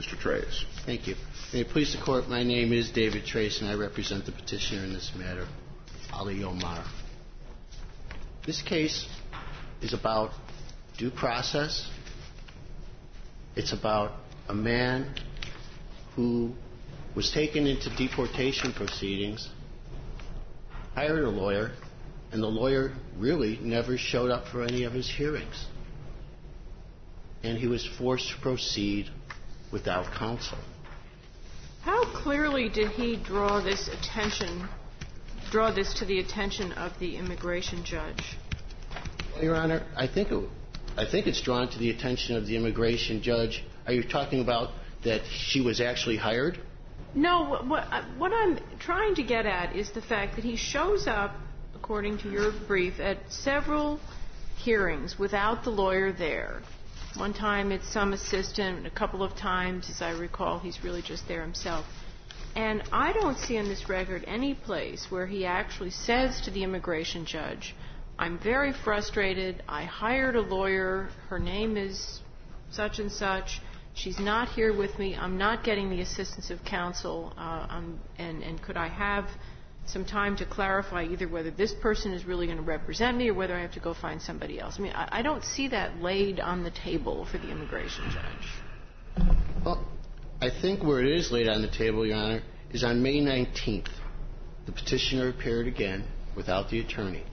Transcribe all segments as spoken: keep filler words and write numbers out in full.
Mister Trace. Thank you. May it please the Court, my name is David Trace, and I represent the petitioner in this matter, Ali Omar. This case is about due process. It's about a man who was taken into deportation proceedings, hired a lawyer, and the lawyer really never showed up for any of his hearings. And he was forced to proceed without counsel. How clearly did he draw this attention, draw this to the attention of the immigration judge? Well, Your Honor, I think it, I think it's drawn to the attention of the immigration judge. Are you talking about that she was actually hired? No, what, what I'm trying to get at is the fact that he shows up, according to your brief, at several hearings without the lawyer there. One time it's some assistant, and a couple of times, as I recall, he's really just there himself. And I don't see in this record any place where he actually says to the immigration judge, I'm very frustrated, I hired a lawyer, her name is such and such, she's not here with me, I'm not getting the assistance of counsel, uh, um, and, and could I have some time to clarify either whether this person is really going to represent me or whether I have to go find somebody else. I mean, I, I don't see that laid on the table for the immigration judge. Well, I think where it is laid on the table, Your Honor, is on May nineteenth. The petitioner appeared again without the attorney.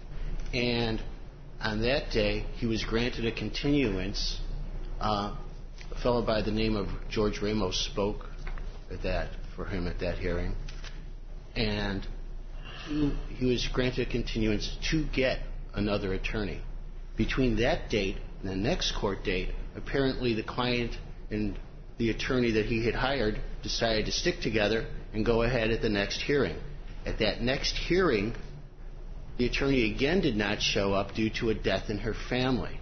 And on that day, he was granted a continuance. Uh, a fellow by the name of George Ramos spoke at that, for him at that hearing. And he, he was granted a continuance to get another attorney. Between that date and the next court date, apparently the client and the attorney that he had hired decided to stick together and go ahead at the next hearing. At that next hearing, the attorney again did not show up due to a death in her family.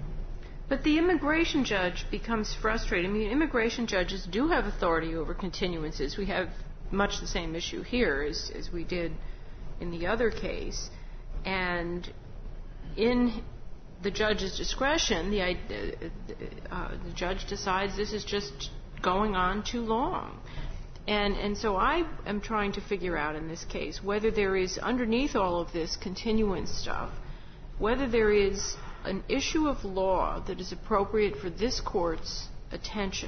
But the immigration judge becomes frustrated. I mean, immigration judges do have authority over continuances. We have much the same issue here as, as we did in the other case. And in the judge's discretion, the, uh, the judge decides this is just going on too long. And, and so I am trying to figure out in this case whether there is, underneath all of this continuance stuff, whether there is an issue of law that is appropriate for this court's attention.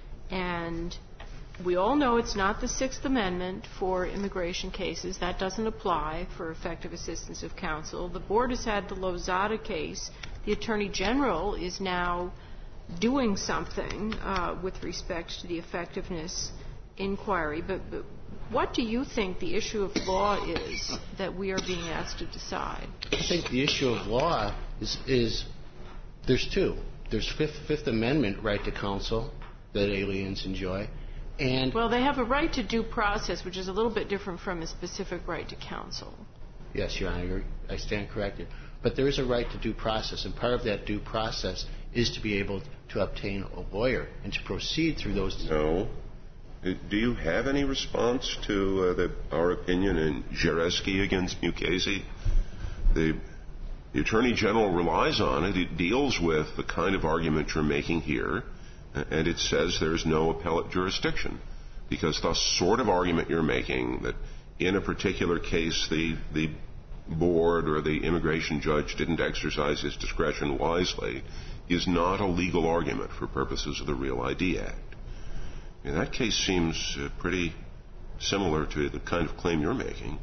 And we all know it's not the Sixth Amendment for immigration cases. That doesn't apply for effective assistance of counsel. The board has had the Lozada case. The Attorney General is now doing something uh, with respect to the effectiveness inquiry. But, but what do you think the issue of law is that we are being asked to decide? I think the issue of law is, is there's two. There's Fifth, Fifth Amendment right to counsel that aliens enjoy. And well, they have a right to due process, which is a little bit different from a specific right to counsel. Yes, Your Honor, I stand corrected. But there is a right to due process, and part of that due process is to be able to obtain a lawyer and to proceed through those. No. Do you have any response to uh, the, our opinion in Jareski against Mukasey? The, the Attorney General relies on it. It deals with the kind of argument you're making here, and it says there's no appellate jurisdiction, because the sort of argument you're making that in a particular case the, the board or the immigration judge didn't exercise his discretion wisely is not a legal argument for purposes of the Real I D Act. And that case seems uh, pretty similar to the kind of claim you're making.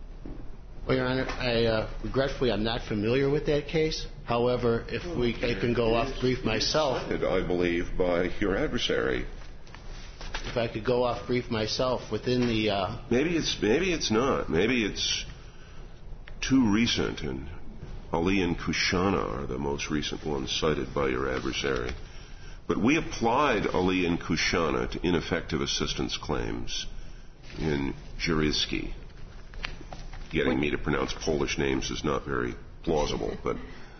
Well, Your Honor, I, uh, regretfully, I'm not familiar with that case. However, if we I can go off brief myself. I believe by your adversary. If I could go off brief myself within the. Uh, maybe it's maybe it's not. Maybe it's too recent, and Ali and Kushana are the most recent ones cited by your adversary. But we applied Ali and Kushana to ineffective assistance claims in Jareski. Getting me to pronounce Polish names is not very plausible, but.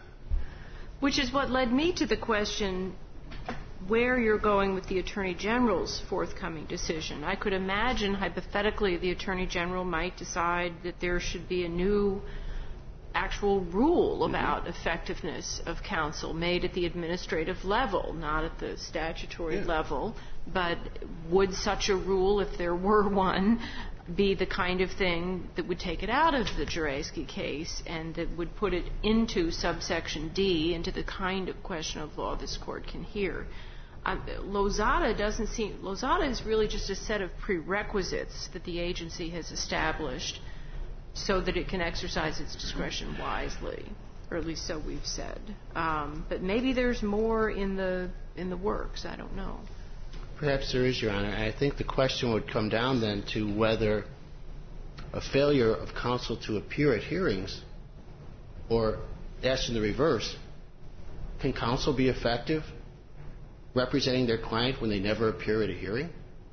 Which is what led me to the question where you're going with the Attorney General's forthcoming decision. I could imagine, hypothetically, the Attorney General might decide that there should be a new actual rule about mm-hmm. effectiveness of counsel made at the administrative level, not at the statutory yeah. level. But would such a rule, if there were one, be the kind of thing that would take it out of the Jureski case and that would put it into subsection D, into the kind of question of law this Court can hear? Um, Lozada doesn't seem... Lozada is really just a set of prerequisites that the agency has established so that it can exercise its discretion wisely, or at least so we've said. Um, but maybe there's more in the in the works. I don't know. Perhaps there is, Your Honor. I think the question would come down then to whether a failure of counsel to appear at hearings, or asked in the reverse, can counsel be effective representing their client when they never appear at a hearing?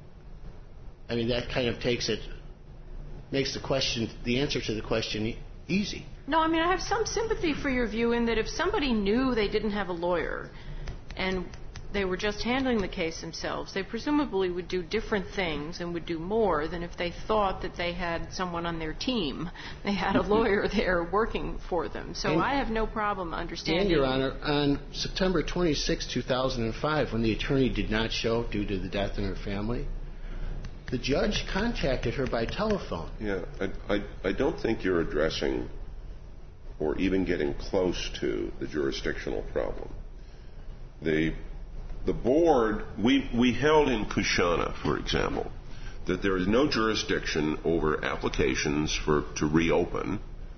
I mean, that kind of takes it, makes the question, the answer to the question e- easy. No, I mean, I have some sympathy for your view in that if somebody knew they didn't have a lawyer and they were just handling the case themselves, they presumably would do different things and would do more than if they thought that they had someone on their team. They had a lawyer there working for them. So and, I have no problem understanding. And, Your Honor, on September twenty-sixth, two thousand five, when the attorney did not show due to the death in her family, the judge contacted her by telephone. Yeah, I, I, I don't think you're addressing or even getting close to the jurisdictional problem. The The board, we, we held in Kushana, for example, that there is no jurisdiction over applications for to reopen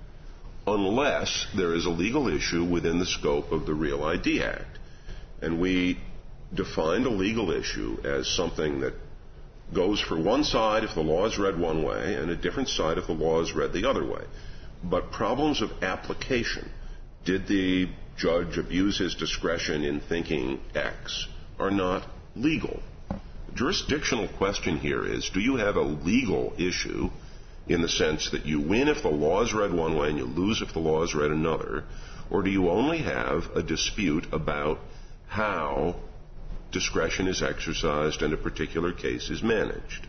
unless there is a legal issue within the scope of the Real I D Act. And we defined a legal issue as something that goes for one side if the law is read one way and a different side if the law is read the other way. But problems of application, did the judge abuse his discretion in thinking X, are not legal. The jurisdictional question here is, do you have a legal issue in the sense that you win if the law is read one way and you lose if the law is read another, or do you only have a dispute about how discretion is exercised and a particular case is managed?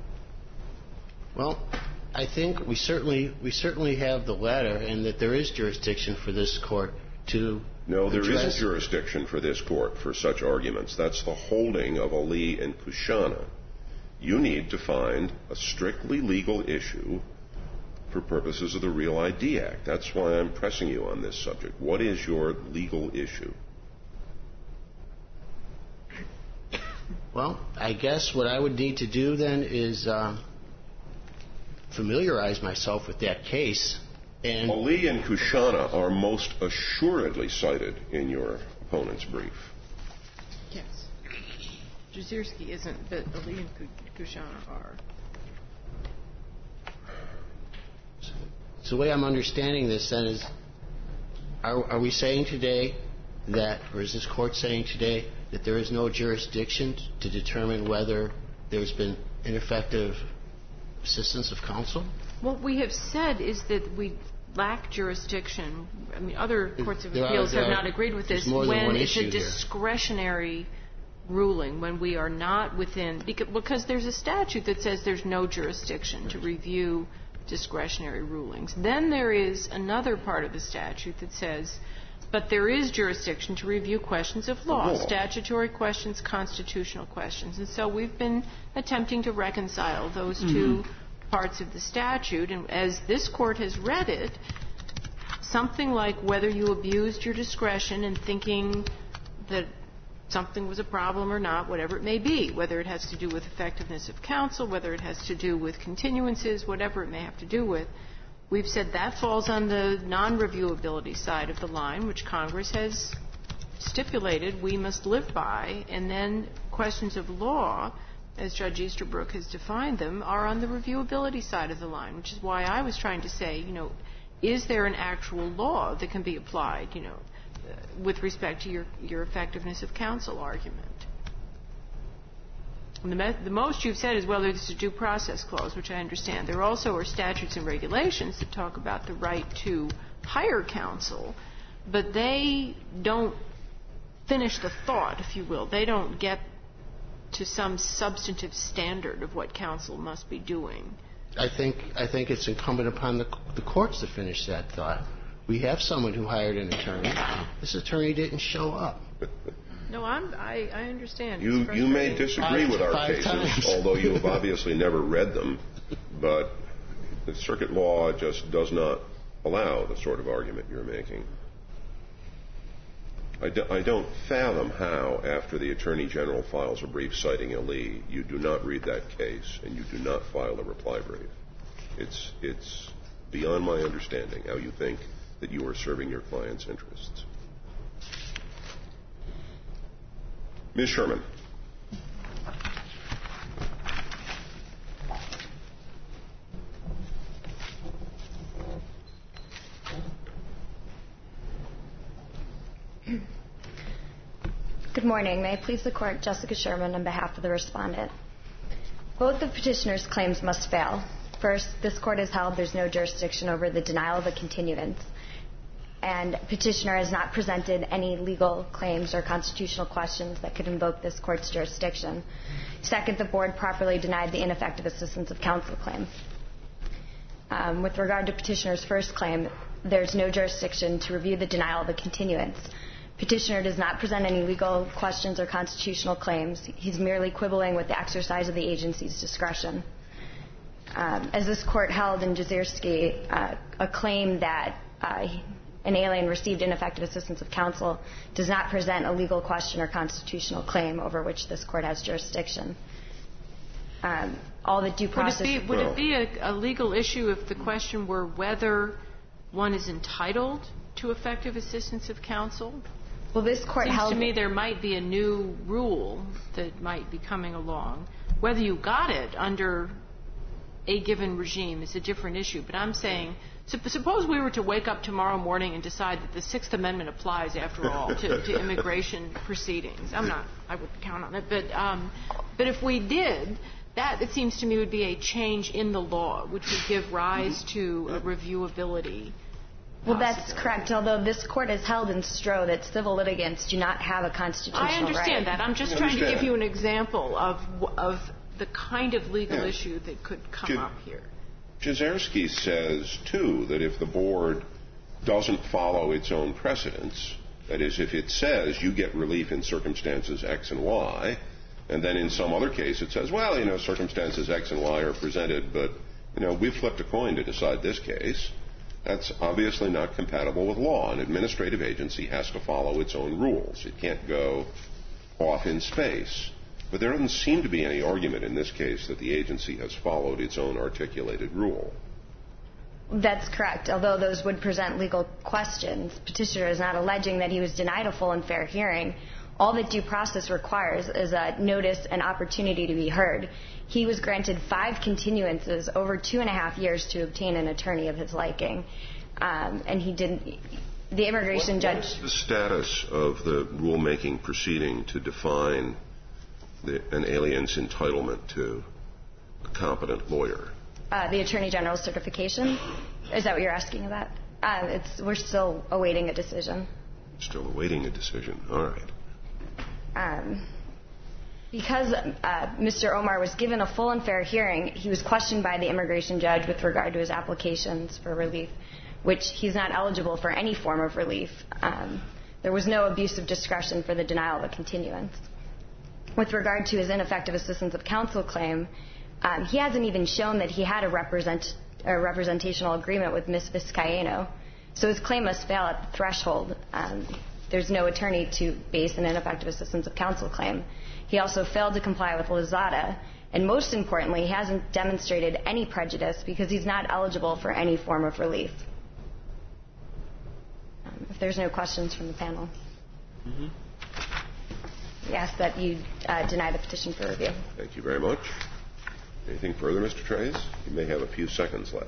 Well, I think we certainly we certainly have the latter, and that there is jurisdiction for this court to No, there address. isn't jurisdiction for this court for such arguments. That's the holding of Ali and Kushana. You need to find a strictly legal issue for purposes of the Real I D Act. That's why I'm pressing you on this subject. What is your legal issue? Well, I guess what I would need to do then is uh, familiarize myself with that case. And Ali and Kushana are most assuredly cited in your opponent's brief. Yes. Jazierski isn't, but Ali and Kushana are. So the way I'm understanding this then is, are, are we saying today that, or is this court saying today that there is no jurisdiction to determine whether there's been ineffective assistance of counsel? What we have said is that we lack jurisdiction. I mean, other courts of appeals have not agreed with this. When it's a discretionary ruling, when we are not within, because there's a statute that says there's no jurisdiction to review discretionary rulings. Then there is another part of the statute that says, but there is jurisdiction to review questions of law, statutory questions, constitutional questions. And so we've been attempting to reconcile those mm-hmm. two parts of the statute, and as this court has read it, something like whether you abused your discretion in thinking that something was a problem or not, whatever it may be, whether it has to do with effectiveness of counsel, whether it has to do with continuances, whatever it may have to do with, we've said that falls on the non-reviewability side of the line, which Congress has stipulated we must live by, and then questions of law, as Judge Easterbrook has defined them, are on the reviewability side of the line, which is why I was trying to say, you know, is there an actual law that can be applied, you know, uh, with respect to your, your effectiveness of counsel argument? And the, me- the most you've said is, well, there's a due process clause, which I understand. There also are statutes and regulations that talk about the right to hire counsel, but they don't finish the thought, if you will. They don't get to some substantive standard of what counsel must be doing. I think I think it's incumbent upon the, the courts to finish that thought. We have someone who hired an attorney. This attorney didn't show up. No, I'm, I, I understand. You, you may disagree Five- with our five cases, times. although you have obviously never read them, but the circuit law just does not allow the sort of argument you're making. I, do, I don't fathom how, after the Attorney General files a brief citing Ali, you do not read that case and you do not file a reply brief. It's, it's beyond my understanding how you think that you are serving your client's interests. Miz Sherman. Good morning. May I please the Court, Jessica Sherman, on behalf of the respondent. Both the petitioner's claims must fail. First, this Court has held there's no jurisdiction over the denial of a continuance, and petitioner has not presented any legal claims or constitutional questions that could invoke this Court's jurisdiction. Second, the Board properly denied the ineffective assistance of counsel claim. Um, with regard to petitioner's first claim, there's no jurisdiction to review the denial of a continuance. Petitioner does not present any legal questions or constitutional claims. He's merely quibbling with the exercise of the agency's discretion. Um, as this Court held in Jazierski, uh, a claim that uh, an alien received ineffective assistance of counsel does not present a legal question or constitutional claim over which this Court has jurisdiction. Um, all the due process... Would it be, would it be a, a legal issue if the question were whether one is entitled to effective assistance of counsel? Well, this Court Seems held... to me there might be a new rule that might be coming along. Whether you got it under a given regime is a different issue. But I'm saying, suppose we were to wake up tomorrow morning and decide that the Sixth Amendment applies, after all, to, to immigration proceedings. I'm not, I wouldn't count on it. But, um, but if we did, that, it seems to me, would be a change in the law, which would give rise to a reviewability. Well, that's correct, although this Court has held in Stroh that civil litigants do not have a constitutional right. I understand right. that. I'm just I trying understand. to give you an example of of the kind of legal Yeah. issue that could come J- up here. Jazierski says, too, that if the Board doesn't follow its own precedents, that is, if it says you get relief in circumstances X and Y, and then in some other case it says, well, you know, circumstances X and Y are presented, but, you know, we flipped a coin to decide this case, that's obviously not compatible with law. An administrative agency has to follow its own rules. It can't go off in space. But there doesn't seem to be any argument in this case that the agency has followed its own articulated rule. That's correct, although those would present legal questions. Petitioner is not alleging that he was denied a full and fair hearing. All that due process requires is a notice and opportunity to be heard. He was granted five continuances over two and a half years to obtain an attorney of his liking. Um, and he didn't... The immigration what, judge... What is the status of the rulemaking proceeding to define the, an alien's entitlement to a competent lawyer? Uh, the Attorney General's certification? Is that what you're asking about? Uh, it's, we're still awaiting a decision. Still awaiting a decision. All right. Um, because uh, Mister Omar was given a full and fair hearing, he was questioned by the immigration judge with regard to his applications for relief, which he's not eligible for any form of relief. Um, there was no abuse of discretion for the denial of a continuance. With regard to his ineffective assistance of counsel claim, um, he hasn't even shown that he had a, represent, a representational agreement with Miz Vizcaino, so his claim must fail at the threshold. Um, there's no attorney to base an ineffective assistance of counsel claim. He also failed to comply with Lozada, and most importantly, he hasn't demonstrated any prejudice because he's not eligible for any form of relief. Um, if there's no questions from the panel, Mm-hmm. we ask that you uh, deny the petition for review. Thank you very much. Anything further, Mister Treyes? You may have a few seconds left.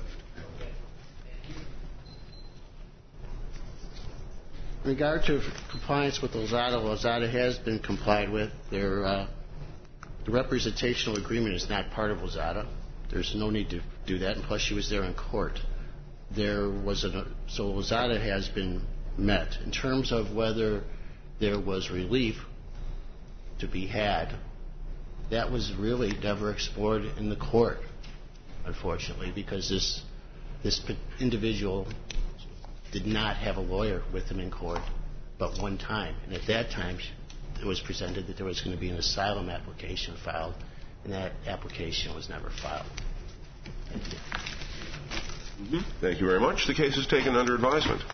In regard to compliance with Lozada, Lozada has been complied with. Their, uh, the representational agreement is not part of Lozada. There's no need to do that, and plus she was there in court. There was a, so Lozada has been met. In terms of whether there was relief to be had, that was really never explored in the court, unfortunately, because this this individual did not have a lawyer with him in court but one time. And at that time, it was presented that there was going to be an asylum application filed, and that application was never filed. Thank you. Mm-hmm. Thank you very much. The case is taken under advisement.